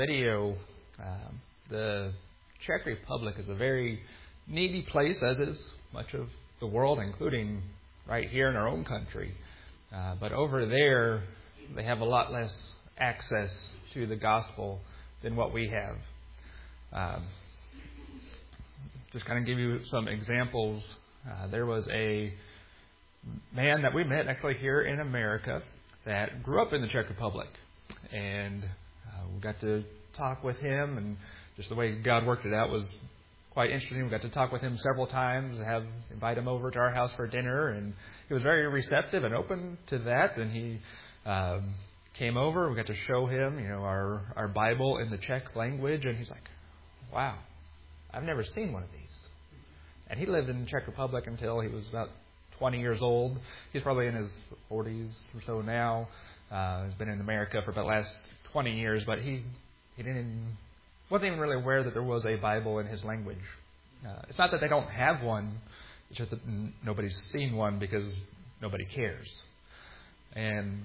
Video. The Czech Republic is a very needy place, as is much of the world, including right here in our own country. But over there, they have a lot less access to the gospel than what we have. Just kind of give you some examples. There was a man that we met actually here in America that grew up in the Czech Republic. And we got to talk with him, and just the way God worked it out was quite interesting. We got to talk with him several times, invite him over to our house for dinner, and he was very receptive and open to that. And he came over. We got to show him, our Bible in the Czech language, and he's like, "Wow, I've never seen one of these." And he lived in the Czech Republic until he was about 20 years old. He's probably in his 40s or so now. He's been in America for about the last 20 years, but he wasn't even really aware that there was a Bible in his language. It's not that they don't have one, it's just that nobody's seen one because nobody cares. And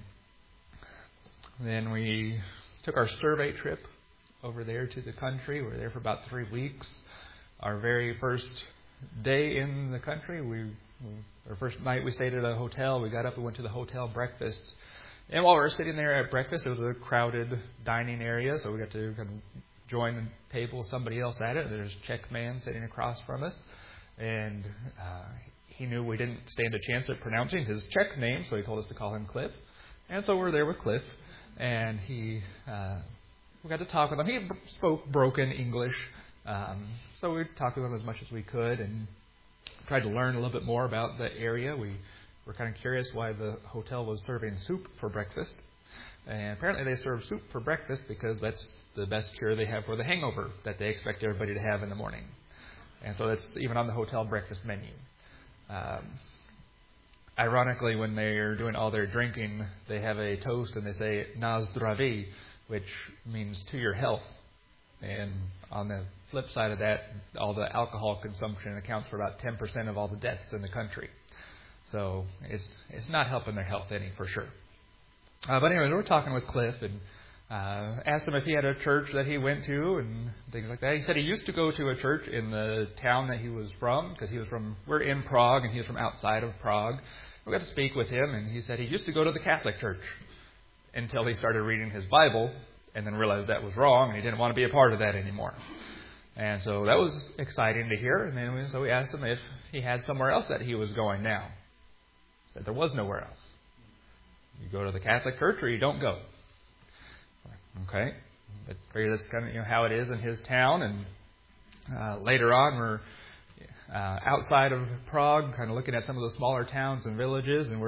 then we took our survey trip over there to the country. We were there for about 3 weeks. Our very first day in the country, our first night we stayed at a hotel. We got up and went to the hotel breakfast. And while we were sitting there at breakfast, it was a crowded dining area, so we got to kind of join a table with somebody else at it. There's a Czech man sitting across from us, and he knew we didn't stand a chance at pronouncing his Czech name, so he told us to call him Cliff. And so we're there with Cliff, and we got to talk with him. He spoke broken English, so we talked to him as much as we could and tried to learn a little bit more about the area. We were kind of curious why the hotel was serving soup for breakfast. And apparently they serve soup for breakfast because that's the best cure they have for the hangover that they expect everybody to have in the morning. And so that's even on the hotel breakfast menu. Ironically, when they're doing all their drinking, they have a toast and they say, "Na zdraví," which means to your health. And on the flip side of that, all the alcohol consumption accounts for about 10% of all the deaths in the country. So it's not helping their health any, for sure. But anyway, we were talking with Cliff and asked him if he had a church that he went to and things like that. He said he used to go to a church in the town that he was from, because we're in Prague and he was from outside of Prague. We got to speak with him, and he said he used to go to the Catholic church until he started reading his Bible and then realized that was wrong and he didn't want to be a part of that anymore. And so that was exciting to hear. And then so we asked him if he had somewhere else that he was going now. He said there was nowhere else. You go to the Catholic church or you don't go. Okay. But that's kind of how it is in his town. And later on, we're outside of Prague, kind of looking at some of the smaller towns and villages. And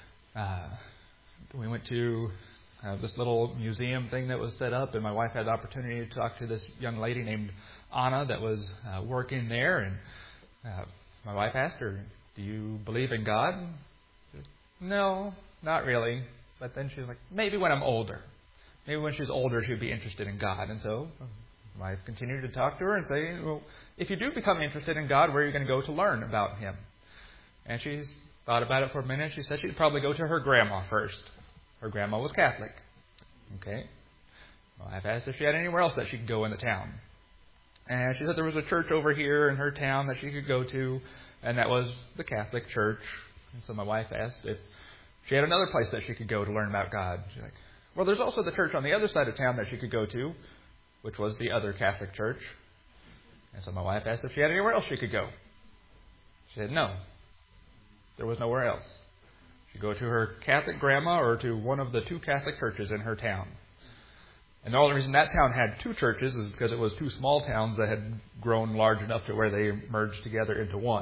we went to this little museum thing that was set up. And my wife had the opportunity to talk to this young lady named Anna that was working there. And my wife asked her, "Do you believe in God?" She said, "No, not really." But then she was like, "Maybe when I'm older. Maybe when she's older, she'd be interested in God." And so my wife continued to talk to her and say, "Well, if you do become interested in God, where are you going to go to learn about Him?" And she thought about it for a minute. She said she'd probably go to her grandma first. Her grandma was Catholic. Okay. Well, I've asked if she had anywhere else that she could go in the town. And she said there was a church over here in her town that she could go to, and that was the Catholic church. And so my wife asked if she had another place that she could go to learn about God. She's like, "Well, there's also the church on the other side of town that she could go to," which was the other Catholic church. And so my wife asked if she had anywhere else she could go. She said no. There was nowhere else. She'd go to her Catholic grandma or to one of the 2 Catholic churches in her town. And the only reason that town had 2 churches is because it was 2 small towns that had grown large enough to where they merged together into one.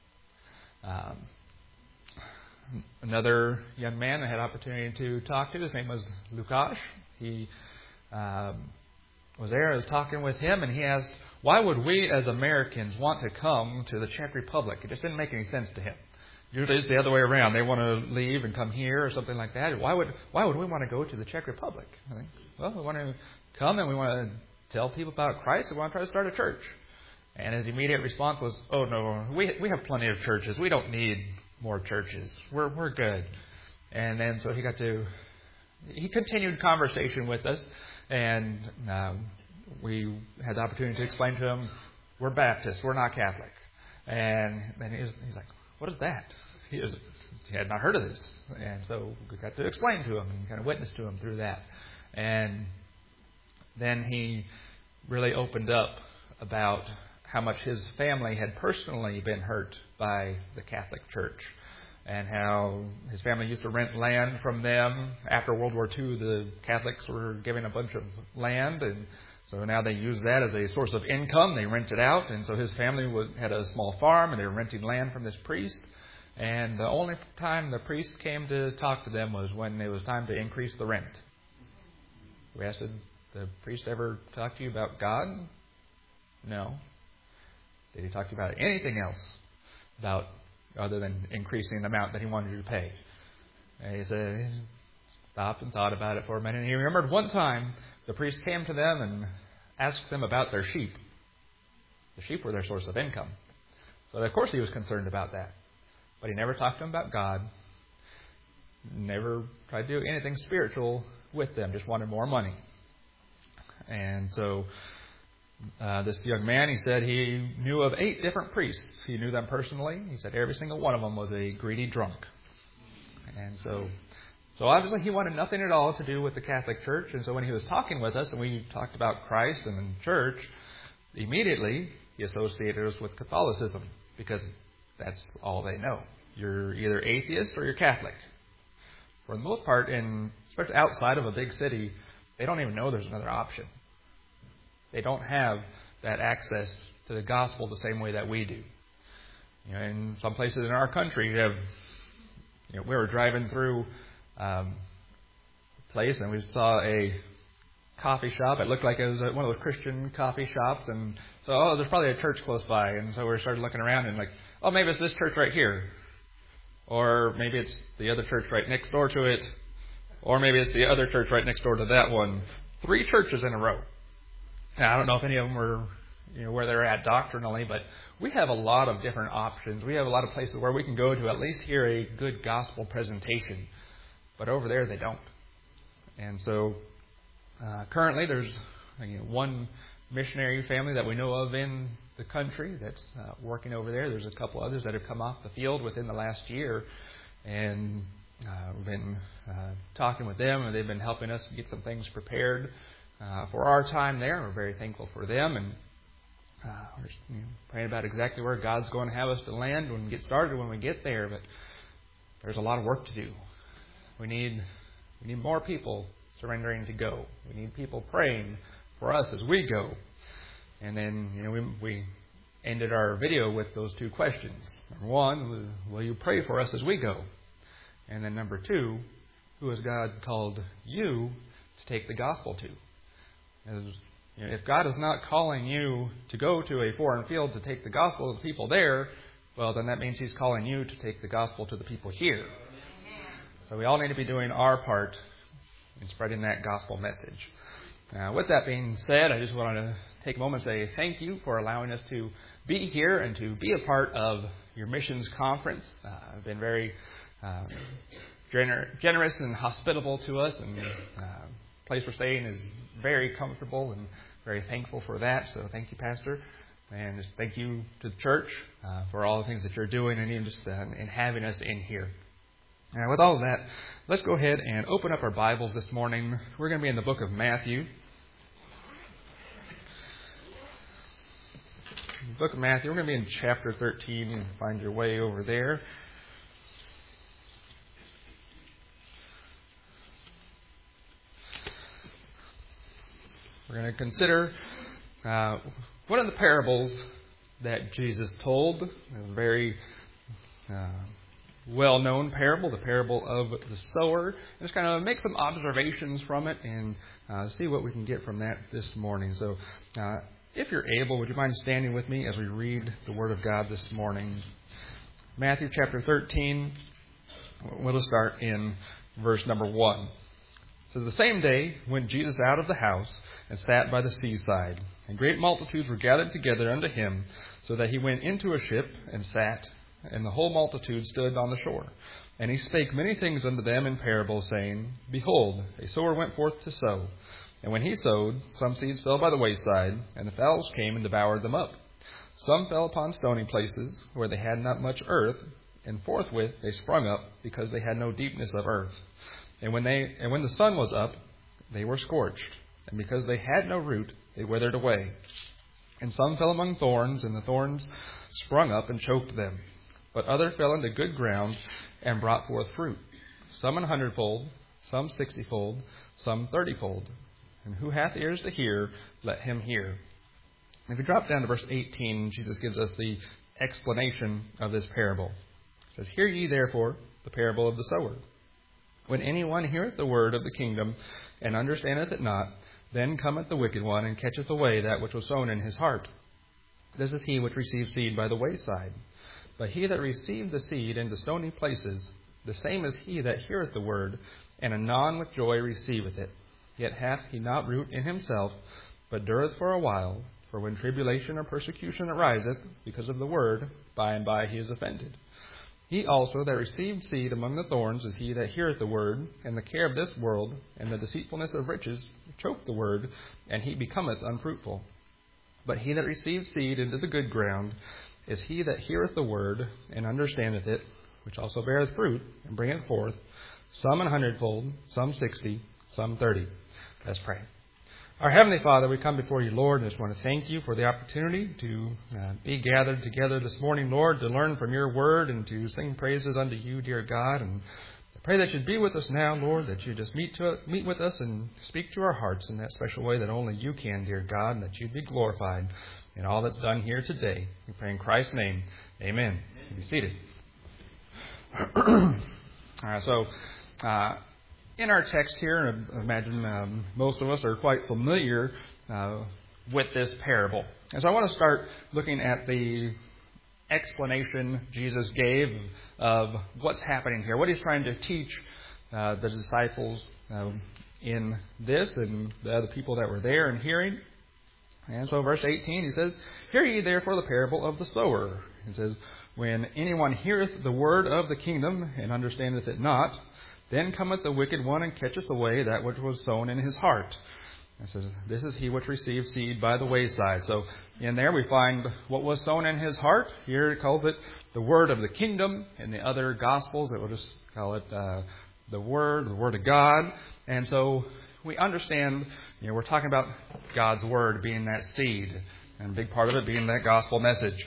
Another young man I had opportunity to talk to, his name was Lukáš. He was there. I was talking with him, and he asked, why would we as Americans want to come to the Czech Republic? It just didn't make any sense to him. Usually it's the other way around. They want to leave and come here or something like that. Why would we want to go to the Czech Republic? I think, well, we want to come and we want to tell people about Christ. We want to try to start a church. And his immediate response was, "Oh no, we have plenty of churches. We don't need more churches. We're good." And then so he continued conversation with us. And we had the opportunity to explain to him, we're Baptists, we're not Catholic. And he's like, what is that? He had not heard of this. And so we got to explain to him and kind of witness to him through that. And then he really opened up about how much his family had personally been hurt by the Catholic Church, and how his family used to rent land from them. After World War II, the Catholics were giving a bunch of land, and so now they use that as a source of income. They rent it out, and so his family had a small farm, and they were renting land from this priest. And the only time the priest came to talk to them was when it was time to increase the rent. We asked, did the priest ever talk to you about God? No. Did he talk to you about anything else other than increasing the amount that he wanted you to pay? And he said, he stopped and thought about it for a minute. And he remembered one time the priest came to them and asked them about their sheep. The sheep were their source of income. So of course he was concerned about that. But he never talked to them about God. Never tried to do anything spiritual with them. Just wanted more money. And so this young man, he said he knew of 8 different priests. He knew them personally. He said every single one of them was a greedy drunk. And so obviously he wanted nothing at all to do with the Catholic Church. And so when he was talking with us and we talked about Christ and the church, immediately he associated us with Catholicism, because that's all they know. You're either atheist or you're Catholic. For the most part, especially outside of a big city, they don't even know there's another option. They don't have that access to the gospel the same way that we do. In some places in our country, we were driving through a place and we saw a coffee shop. It looked like it was one of those Christian coffee shops, and so there's probably a church close by. And so we started looking around and maybe it's this church right here, or maybe it's the other church right next door to it, or maybe it's the other church right next door to that one. 3 churches in a row. Now, I don't know if any of them were where they're at doctrinally, but we have a lot of different options. We have a lot of places where we can go to at least hear a good gospel presentation. But over there, they don't. And so currently there's one missionary family that we know of in the country that's working over there. There's a couple others that have come off the field within the last year. And we've been talking with them, and they've been helping us get some things prepared for our time there. We're very thankful for them, and we're just, praying about exactly where God's going to have us to land when we get started, when we get there. But there's a lot of work to do. We need more people surrendering to go. We need people praying for us as we go. And then we ended our video with those 2 questions. Number 1, will you pray for us as we go? And then number 2, who has God called you to take the gospel to? If God is not calling you to go to a foreign field to take the gospel to the people there, well, then that means He's calling you to take the gospel to the people here. So we all need to be doing our part in spreading that gospel message. With that being said, I just want to take a moment and say thank you for allowing us to be here and to be a part of your missions conference. I've been very generous and hospitable to us, and the place we're staying is very comfortable, and very thankful for that. So thank you, Pastor, and just thank you to the church for all the things that you're doing, and even just in having us in here. And with all of that, let's go ahead and open up our Bibles this morning. We're going to be in the book of Matthew. The book of Matthew, we're going to be in chapter 13. You can find your way over there. We're going to consider one of the parables that Jesus told. A very well-known parable, the parable of the sower. And just kind of make some observations from it and see what we can get from that this morning. So if you're able, would you mind standing with me as we read the Word of God this morning? Matthew chapter 13, we'll start in verse number 1. It says, the same day went Jesus out of the house and sat by the seaside, and great multitudes were gathered together unto him, so that he went into a ship and sat, and the whole multitude stood on the shore. And he spake many things unto them in parables, saying, Behold, a sower went forth to sow. And when he sowed, some seeds fell by the wayside, and the fowls came and devoured them up. Some fell upon stony places, where they had not much earth, and forthwith they sprung up, because they had no deepness of earth. And when the sun was up, they were scorched, and because they had no root, they withered away. And some fell among thorns, and the thorns sprung up and choked them. But others fell into good ground and brought forth fruit, some 100-fold, some 60-fold, some 30-fold. And who hath ears to hear, let him hear. If we drop down to verse 18, Jesus gives us the explanation of this parable. It says, Hear ye therefore the parable of the sower. When anyone heareth the word of the kingdom, and understandeth it not, then cometh the wicked one, and catcheth away that which was sown in his heart. This is he which received seed by the wayside. But he that received the seed into stony places, the same is he that heareth the word, and anon with joy receiveth it. Yet hath he not root in himself, but dureth for a while. For when tribulation or persecution ariseth because of the word, by and by he is offended. He also that received seed among the thorns is he that heareth the word, and the care of this world, and the deceitfulness of riches choke the word, and he becometh unfruitful. But he that received seed into the good ground is he that heareth the word, and understandeth it, which also beareth fruit, and bringeth forth, some 100-fold, some 60, some 30. Let's pray. Our Heavenly Father, we come before you, Lord, and just want to thank you for the opportunity to be gathered together this morning, Lord, to learn from your word and to sing praises unto you, dear God. And I pray that you'd be with us now, Lord, that you just meet with us and speak to our hearts in that special way that only you can, dear God, and that you'd be glorified in all that's done here today. We pray in Christ's name. Amen. You be seated. In our text here, I imagine most of us are quite familiar with this parable. And so I want to start looking at the explanation Jesus gave of what's happening here, what he's trying to teach the disciples in this and the other people that were there and hearing. And so verse 18, he says, Hear ye therefore the parable of the sower. He says, When anyone heareth the word of the kingdom and understandeth it not, then cometh the wicked one and catcheth away that which was sown in his heart. It says, This is he which received seed by the wayside. So in there we find what was sown in his heart. Here it calls it the word of the kingdom. In the other Gospels it will just call it the word of God. And so we understand, we're talking about God's word being that seed, and a big part of it being that gospel message.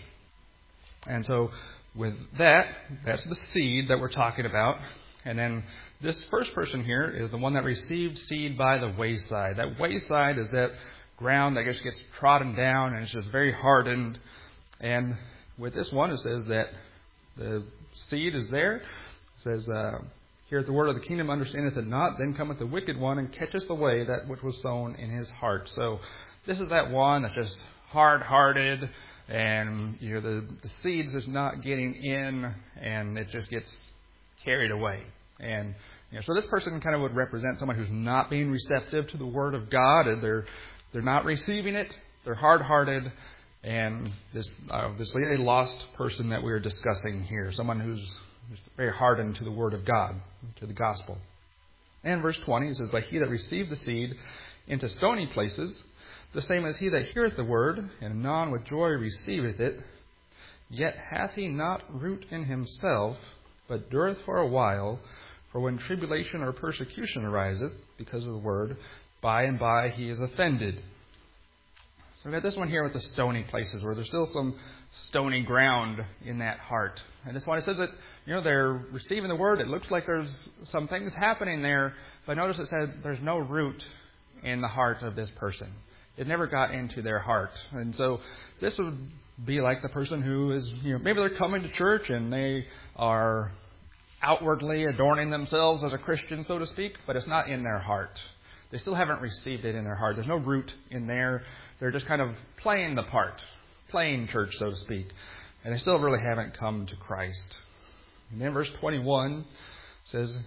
And so with that, that's the seed that we're talking about. And then this first person here is the one that received seed by the wayside. That wayside is that ground that just gets trodden down and it's just very hardened. And with this one, it says that the seed is there. It says, Heareth the word of the kingdom, understandeth it not, then cometh the wicked one and catcheth away that which was sown in his heart. So this is that one that's just hard-hearted, and the seed's just not getting in, and it just gets carried away. And so this person kind of would represent someone who's not being receptive to the word of God, and they're not receiving it. They're hard-hearted, and this obviously a lost person that we're discussing here, someone who's very hardened to the word of God, to the gospel. And verse 20 says, But he that received the seed into stony places, the same as he that heareth the word, and anon with joy receiveth it, yet hath he not root in himself, but dureth for a while. For when tribulation or persecution ariseth because of the word, by and by he is offended. So we've got this one here with the stony places, where there's still some stony ground in that heart. And this one, it says that they're receiving the word. It looks like there's some things happening there, but notice it says there's no root in the heart of this person. It never got into their heart. And so this would be like the person who is, maybe they're coming to church and they are outwardly adorning themselves as a Christian, so to speak, but it's not in their heart. They still haven't received it in their heart. There's no root in there. They're just kind of playing the part, playing church, so to speak. And they still really haven't come to Christ. And then verse 21 says,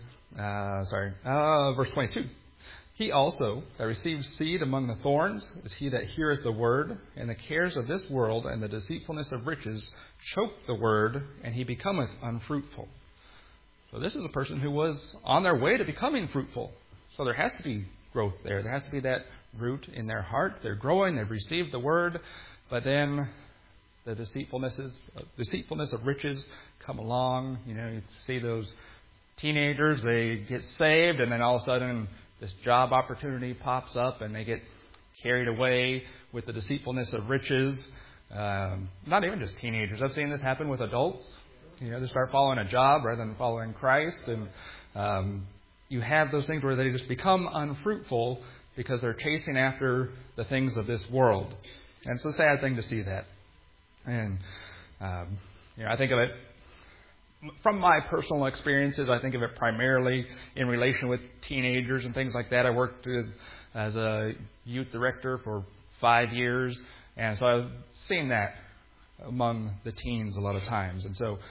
verse 22. He also that receives seed among the thorns is he that heareth the word, and the cares of this world and the deceitfulness of riches choke the word, and he becometh unfruitful. So this is a person who was on their way to becoming fruitful. So there has to be growth there. There has to be that root in their heart. They're growing. They've received the word. But then the deceitfulness of riches come along. You see those teenagers, they get saved, and then all of a sudden this job opportunity pops up, and they get carried away with the deceitfulness of riches. Not even just teenagers. I've seen this happen with adults. They start following a job rather than following Christ, and you have those things where they just become unfruitful because they're chasing after the things of this world. And it's a sad thing to see that. And I think of it from my personal experiences. I think of it primarily in relation with teenagers and things like that. I worked as a youth director for 5 years, and so I've seen that among the teens a lot of times. And so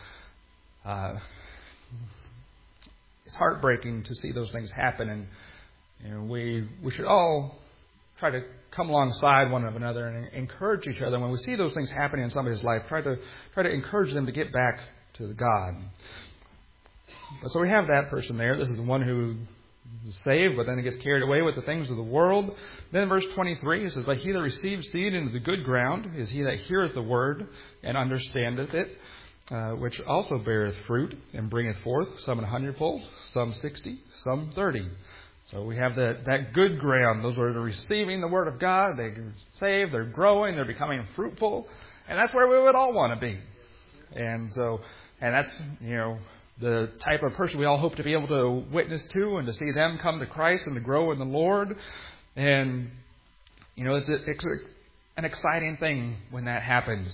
it's heartbreaking to see those things happen, and we should all try to come alongside one another and encourage each other. When we see those things happening in somebody's life, try to encourage them to get back to God. But so we have that person there. This is the one who is saved, but then he gets carried away with the things of the world. Then in verse 23, it says, "But he that receives seed into the good ground is he that heareth the word and understandeth it, which also beareth fruit and bringeth forth, some 100-fold, some 60, some 30. So we have that good ground. Those are receiving the word of God. They're saved, they're growing, they're becoming fruitful. And that's where we would all want to be. And that's, the type of person we all hope to be able to witness to and to see them come to Christ and to grow in the Lord. And, it's an exciting thing when that happens.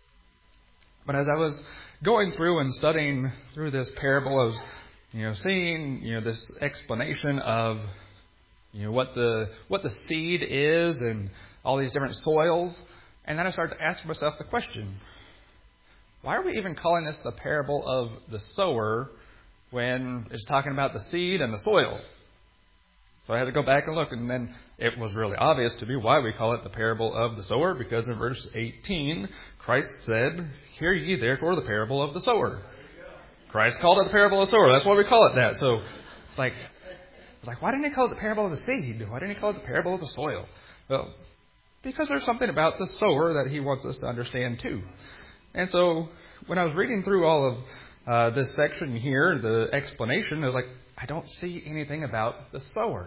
But as I was going through and studying through this parable, I was, seeing, this explanation of, what the seed is and all these different soils. And then I started to ask myself the question, why are we even calling this the parable of the sower when it's talking about the seed and the soil? So I had to go back and look, and then it was really obvious to me why we call it the parable of the sower, because in verse 18, Christ said, "Hear ye therefore the parable of the sower." Christ called it the parable of the sower. That's why we call it that. So it's like, why didn't he call it the parable of the seed? Why didn't he call it the parable of the soil? Well, because there's something about the sower that he wants us to understand too. And so when I was reading through all of this section here, the explanation, I was like, I don't see anything about the sower.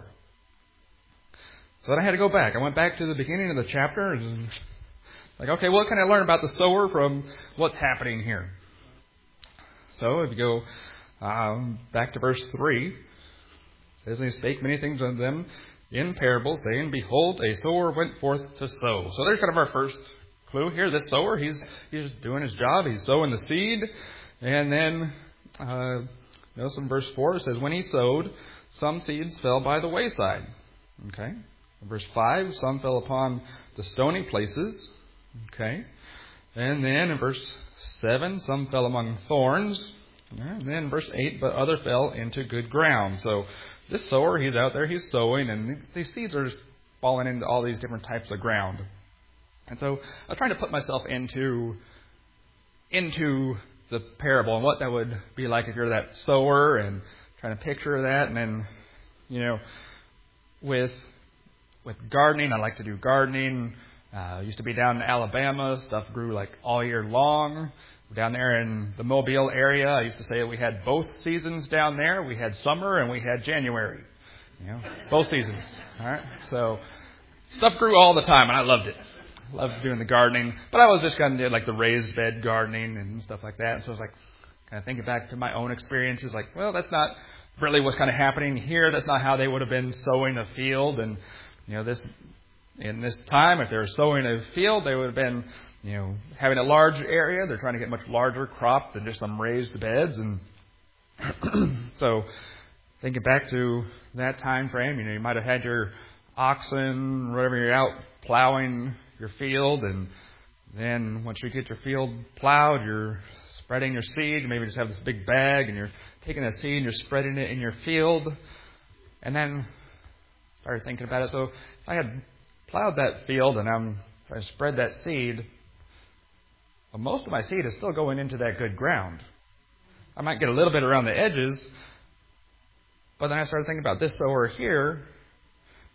So then I had to go back. I went back to the beginning of the chapter and okay, what can I learn about the sower from what's happening here? So if you go back to verse 3, it says, "And he spake many things unto them in parables, saying, Behold, a sower went forth to sow." So there's kind of our first clue here. This sower, he's just doing his job. He's sowing the seed. And then, notice in verse 4, it says, "When he sowed, some seeds fell by the wayside." Okay. In verse 5, some fell upon the stony places. Okay. And then in verse 7, some fell among thorns. And then in verse 8, but other fell into good ground. So this sower, he's out there, he's sowing, and these seeds are just falling into all these different types of ground. And so I was trying to put myself into the parable and what that would be like if you're that sower, and trying to picture that. And then, with gardening, I like to do gardening. I used to be down in Alabama. Stuff grew all year long. Down there in the Mobile area, I used to say we had both seasons down there. We had summer and we had January. Both seasons. All right. So stuff grew all the time, and I loved it. Loved doing the gardening, but I was just kind of did the raised bed gardening and stuff like that. And so I was kind of thinking back to my own experiences, well, that's not really what's kind of happening here. That's not how they would have been sowing a field. And in this time, if they were sowing a field, they would have been having a large area. They're trying to get much larger crop than just some raised beds. And so thinking back to that time frame, you might have had your oxen, whatever, you're out plowing your field, and then once you get your field plowed, you're spreading your seed. You maybe just have this big bag, and you're taking that seed and you're spreading it in your field. And then started thinking about it. So if I had plowed that field and I'm trying to spread that seed, well, most of my seed is still going into that good ground. I might get a little bit around the edges, but then I started thinking about this sower here.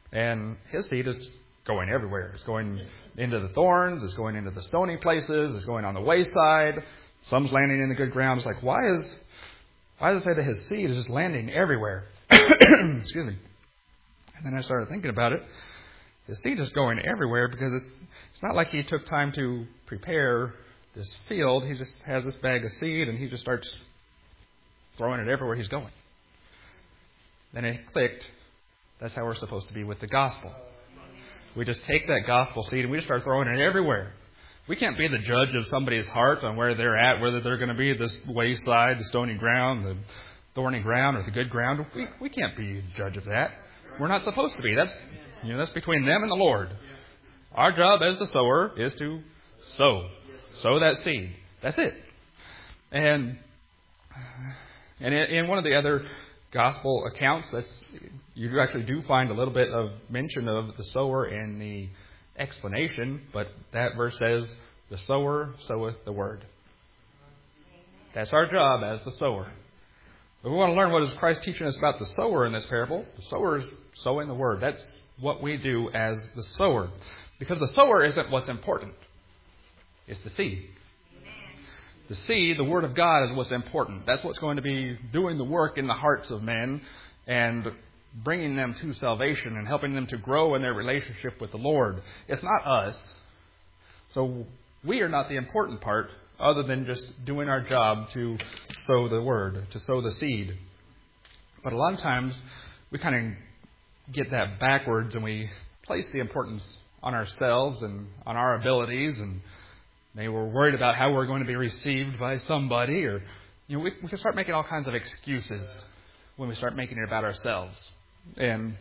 And his seed is going everywhere. It's going into the thorns. It's going into the stony places. It's going on the wayside. Some's landing in the good ground. It's like, why does it say that his seed is just landing everywhere? Excuse me. And then I started thinking about it. His seed is going everywhere because it's not like he took time to prepare this field. He just has this bag of seed and he just starts throwing it everywhere he's going. Then it clicked. That's how we're supposed to be with the gospel. We just take that gospel seed and we just start throwing it everywhere. We can't be the judge of somebody's heart on where they're at, whether they're going to be this wayside, the stony ground, the thorny ground, or the good ground. We can't be the judge of that. We're not supposed to be. That's between them and the Lord. Our job as the sower is to sow that seed. That's it. And in one of the other gospel accounts, you actually do find a little bit of mention of the sower in the explanation, but that verse says, "The sower soweth the word." That's our job as the sower. But we want to learn what is Christ teaching us about the sower in this parable. The sower is sowing the word. That's what we do as the sower. Because the sower isn't what's important. It's the seed. The seed, the Word of God, is what's important. That's what's going to be doing the work in the hearts of men and bringing them to salvation and helping them to grow in their relationship with the Lord. It's not us. So we are not the important part other than just doing our job to sow the Word, to sow the seed. But a lot of times we kind of get that backwards and we place the importance on ourselves and on our abilities, and maybe we're worried about how we're going to be received by somebody, or we can start making all kinds of excuses when we start making it about ourselves. And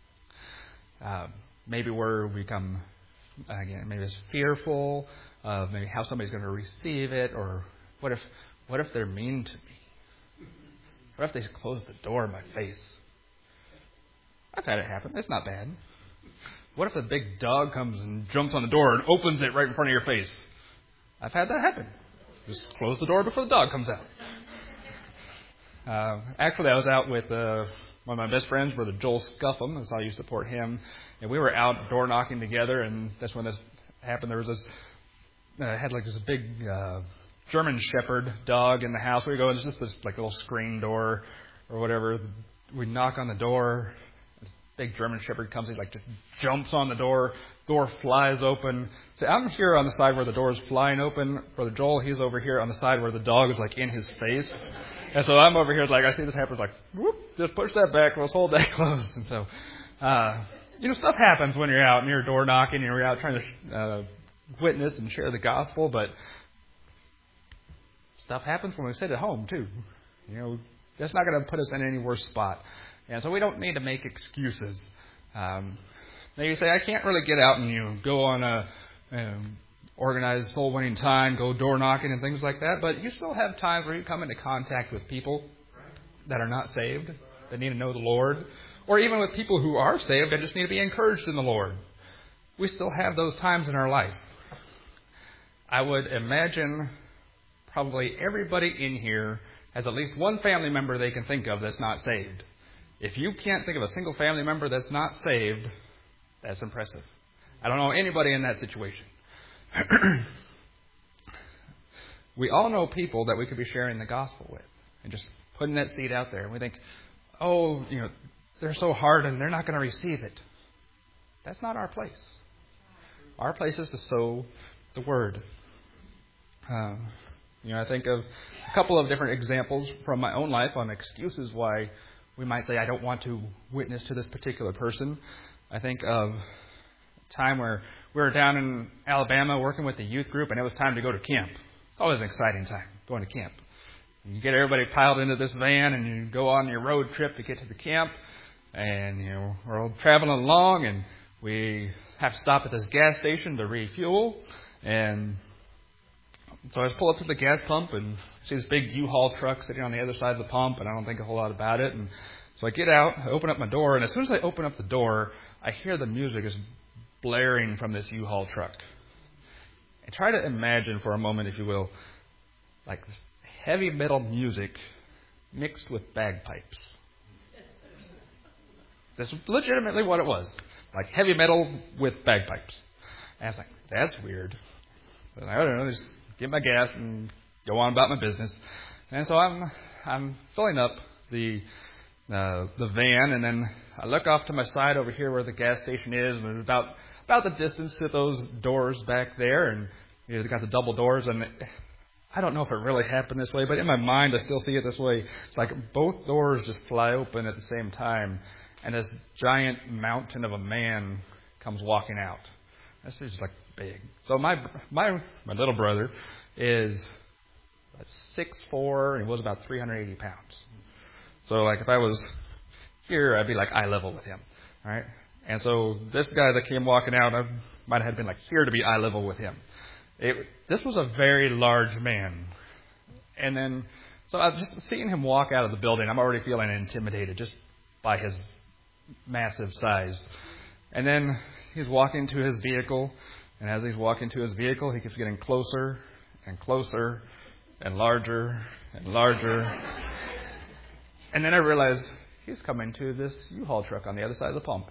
maybe maybe it's fearful of maybe how somebody's going to receive it, or what if they're mean to me? What if they close the door in my face? I've had it happen. It's not bad. What if a big dog comes and jumps on the door and opens it right in front of your face? I've had that happen. Just close the door before the dog comes out. Actually, I was out with one of my best friends, Brother Joel Scuffham. That's how I used to support him. And we were out door knocking together, and that's when this happened. There was this, had like this big German Shepherd dog in the house. We go, it's just this like little screen door or whatever. We knock on the door. This big German Shepherd comes. He like just jumps on the door. Door flies open. So I'm here on the side where the door is flying open. Brother Joel, he's over here on the side where the dog is like in his face. And so I'm over here like, I see this happen, like, whoop, just push that back, let's hold that closed. And so, stuff happens when you're out and you're door knocking and you're out trying to witness and share the gospel, but stuff happens when we sit at home too. That's not going to put us in any worse spot. And so we don't need to make excuses. Now you say, I can't really get out and go on a organized soul winning time, go door knocking and things like that, but you still have times where you come into contact with people that are not saved, that need to know the Lord, or even with people who are saved and just need to be encouraged in the Lord. We still have those times in our life. I would imagine probably everybody in here has at least one family member they can think of that's not saved. If you can't think of a single family member that's not saved, that's impressive. I don't know anybody in that situation. We all know people that we could be sharing the gospel with and just putting that seed out there. And we think, they're so hard and they're not going to receive it. That's not our place. Our place is to sow the word. I think of a couple of different examples from my own life on excuses why we might say, I don't want to witness to this particular person. I think of a time where we were down in Alabama working with the youth group, and it was time to go to camp. It's always an exciting time, going to camp. You get everybody piled into this van, and you go on your road trip to get to the camp. And, we're all traveling along, and we have to stop at this gas station to refuel. And so I just pull up to the gas pump and see this big U-Haul truck sitting on the other side of the pump, and I don't think a whole lot about it. And so I get out, I open up my door, and as soon as I open up the door, I hear the music is blaring from this U-Haul truck. And try to imagine for a moment, if you will, like this heavy metal music mixed with bagpipes. That's legitimately what it was. like heavy metal with bagpipes. And I was like, that's weird. But I don't know, just get my gas and go on about my business. And so I'm filling up the van, and then I look off to my side over here where the gas station is, and about the distance to those doors back there, and they got the double doors, and I don't know if it really happened this way, but in my mind I still see it this way. It's like both doors just fly open at the same time, and this giant mountain of a man comes walking out. This is like big. So my little brother is 6'4", and he was about 380 pounds. So like if I was here, I'd be like eye level with him. All right. And so this guy that came walking out, I might have been like here to be eye level with him. This was a very large man. And then, so I was just seeing him walk out of the building, I'm already feeling intimidated just by his massive size. And then he's walking to his vehicle, and as he's walking to his vehicle, he keeps getting closer and closer and larger and larger. And then I realized he's coming to this U-Haul truck on the other side of the pump.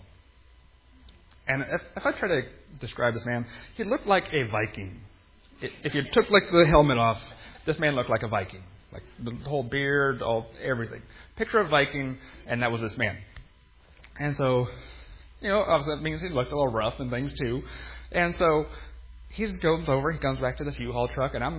And if I try to describe this man, he looked like a Viking. If you took like the helmet off, this man looked like a Viking. Like the whole beard, everything. Picture a Viking, and that was this man. And so, obviously that means he looked a little rough and things too. And so he just goes over, he comes back to this U-Haul truck, and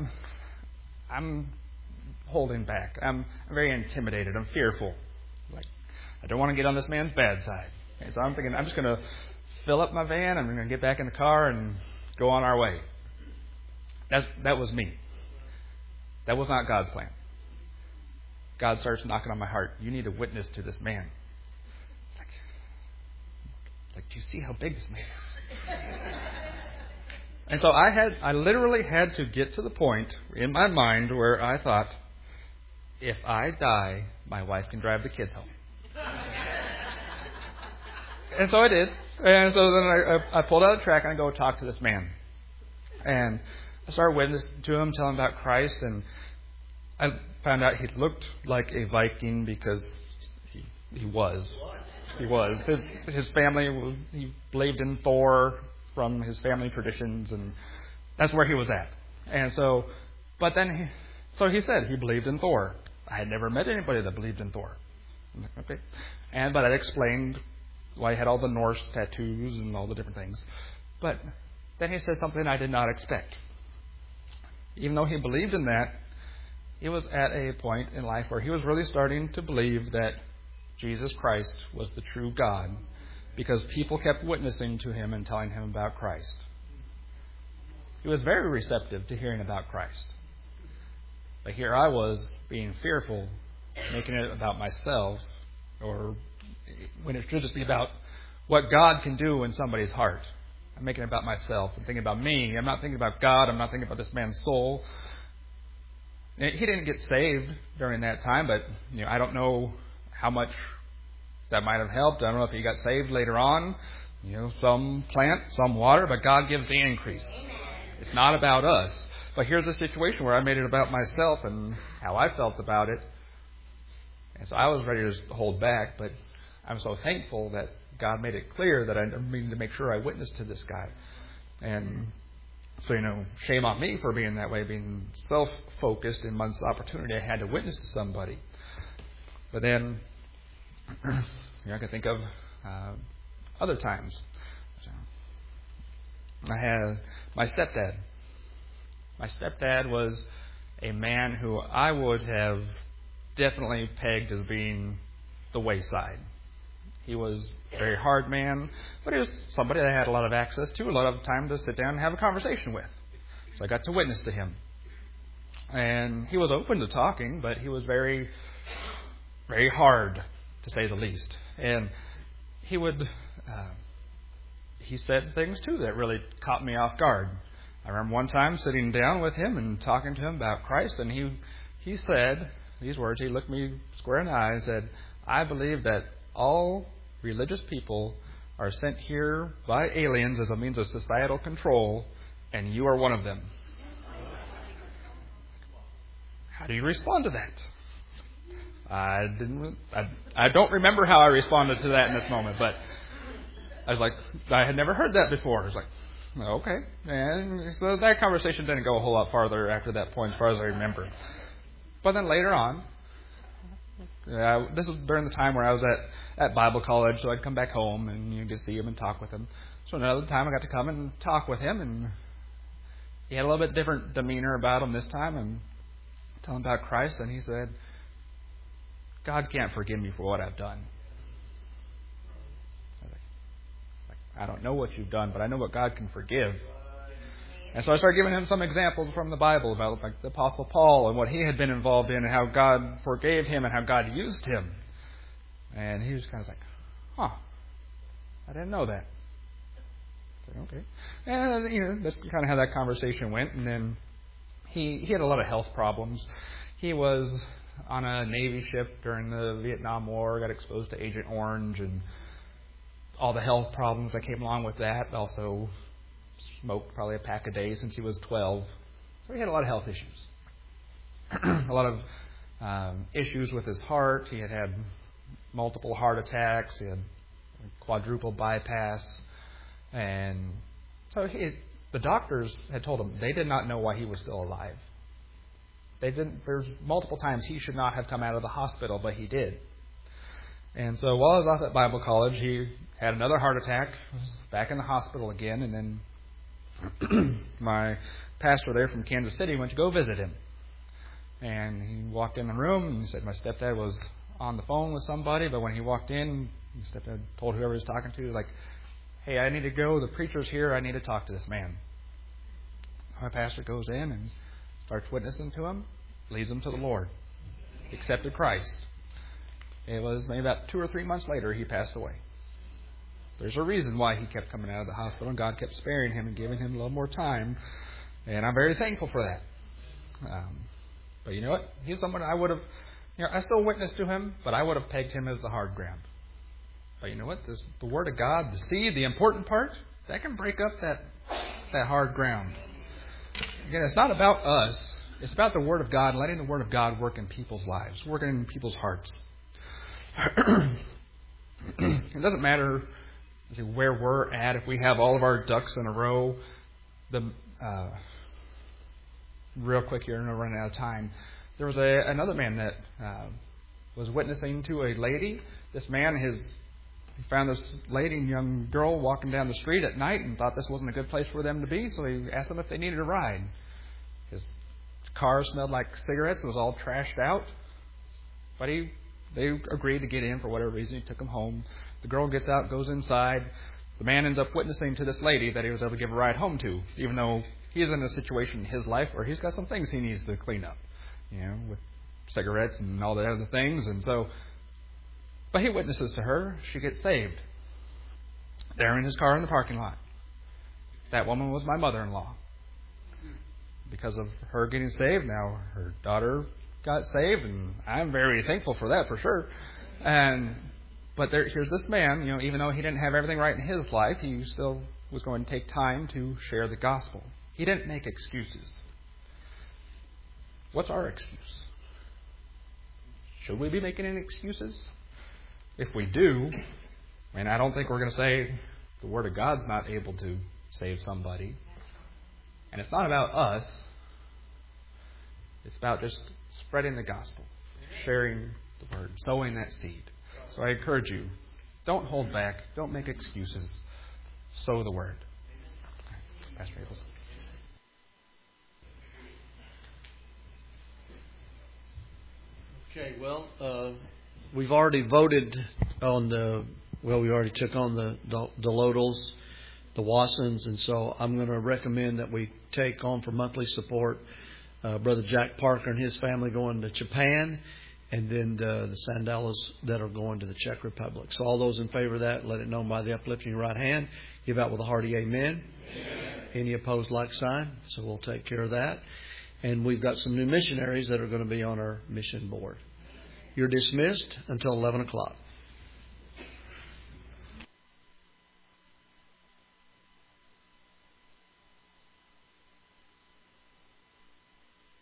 I'm holding back. I'm very intimidated. I'm fearful. Like, I don't want to get on this man's bad side. Okay, so I'm thinking I'm just going to fill up my van. I'm going to get back in the car and go on our way. That was me. That was not God's plan. God starts knocking on my heart. You need to witness to this man. It's like, do you see how big this man is? And so I literally had to get to the point in my mind where I thought, if I die, my wife can drive the kids home. And so I did. And so then I pulled out a track and I go talk to this man. And I started witnessing to him, telling him about Christ. And I found out he looked like a Viking because he was. He was. His family, he believed in Thor from his family traditions, and that's where he was at. And so, but then, he said he believed in Thor. I had never met anybody that believed in Thor. I'm like, okay. But I explained why he had all the Norse tattoos and all the different things. But then he said something I did not expect. Even though he believed in that, he was at a point in life where he was really starting to believe that Jesus Christ was the true God, because people kept witnessing to him and telling him about Christ. He was very receptive to hearing about Christ. But here I was being fearful, making it about myself, or when it should just be about what God can do in somebody's heart. I'm making it about myself. I'm thinking about me. I'm not thinking about God. I'm not thinking about this man's soul. He didn't get saved during that time, but I don't know how much that might have helped. I don't know if he got saved later on. Some plant, some water, but God gives the increase. It's not about us. But here's a situation where I made it about myself and how I felt about it. And so I was ready to just hold back, but I'm so thankful that God made it clear that I needed to make sure I witnessed to this guy. And so, shame on me for being that way, being self-focused in my opportunity. I had to witness to somebody. But then, I can think of other times. I had my stepdad. My stepdad was a man who I would have definitely pegged as being the wayside. He was a very hard man, but he was somebody that I had a lot of access to, a lot of time to sit down and have a conversation with. So I got to witness to him. And he was open to talking, but he was very, very hard, to say the least. And he said things too that really caught me off guard. I remember one time sitting down with him and talking to him about Christ, and he said these words. He looked me square in the eye and said, "I believe that all religious people are sent here by aliens as a means of societal control, and you are one of them." How do you respond to that? I don't remember how I responded to that in this moment, but I was like, I had never heard that before. I was like, okay. And so that conversation didn't go a whole lot farther after that point, as far as I remember. But then later on, this was during the time where I was at Bible college, so I'd come back home and get to see him and talk with him. So another time I got to come and talk with him, and he had a little bit different demeanor about him this time, and tell him about Christ, and he said, God can't forgive me for what I've done. I was like, I don't know what you've done, but I know what God can forgive. And so I started giving him some examples from the Bible about like the Apostle Paul and what he had been involved in and how God forgave him and how God used him. And he was kind of like, I didn't know that. I said, okay. And, that's kind of how that conversation went. And then he had a lot of health problems. He was on a Navy ship during the Vietnam War, got exposed to Agent Orange and all the health problems that came along with that. Also smoked probably a pack a day since he was 12. So he had a lot of health issues. A lot of issues with his heart. He had multiple heart attacks. He had quadruple bypass. And so the doctors had told him they did not know why he was still alive. There's multiple times he should not have come out of the hospital, but he did. And so while I was off at Bible college, he had another heart attack, was back in the hospital again, and then my pastor there from Kansas City went to go visit him. And he walked in the room and he said my stepdad was on the phone with somebody, but when he walked in, his stepdad told whoever he was talking to, like, hey, I need to go. The preacher's here. I need to talk to this man. My pastor goes in and starts witnessing to him, leads him to the Lord, accepted Christ. It was maybe about 2 or 3 months later he passed away. There's a reason why he kept coming out of the hospital, and God kept sparing him and giving him a little more time. And I'm very thankful for that. But you know what? He's someone I would have, I still witnessed to him, but I would have pegged him as the hard ground. But you know what? The Word of God, the seed, the important part, that can break up that hard ground. Again, it's not about us. It's about the Word of God, letting the Word of God work in people's lives, working in people's hearts. It doesn't matter where we're at, if we have all of our ducks in a row. Real quick here, and we're running out of time. There was another man that was witnessing to a lady. This man, he found this lady, young girl, walking down the street at night and thought this wasn't a good place for them to be, so he asked them if they needed a ride. His car smelled like cigarettes. It was all trashed out. But they agreed to get in for whatever reason. He took them home. The girl gets out, goes inside. The man ends up witnessing to this lady that he was able to give a ride home to, even though he's in a situation in his life where he's got some things he needs to clean up, with cigarettes and all the other things. And so, but he witnesses to her. She gets saved. There in his car in the parking lot. That woman was my mother-in-law. Because of her getting saved, now her daughter got saved, and I'm very thankful for that, for sure. But here's this man, even though he didn't have everything right in his life, he still was going to take time to share the gospel. He didn't make excuses. What's our excuse? Should we be making any excuses? If we do, I don't think we're going to say the Word of God's not able to save somebody. And it's not about us. It's about just spreading the gospel, sharing the Word, sowing that seed. So I encourage you, don't hold back. Don't make excuses. Sow the Word. Pastor Abel. Okay, well, we've already voted on we already took on the Delodals, the Wassons, and so I'm going to recommend that we take on for monthly support Brother Jack Parker and his family going to Japan, and then the Sandalas that are going to the Czech Republic. So all those in favor of that, let it know by the uplifting your right hand. Give out with a hearty amen. Amen. Any opposed, like sign. So we'll take care of that. And we've got some new missionaries that are going to be on our mission board. You're dismissed until 11 o'clock.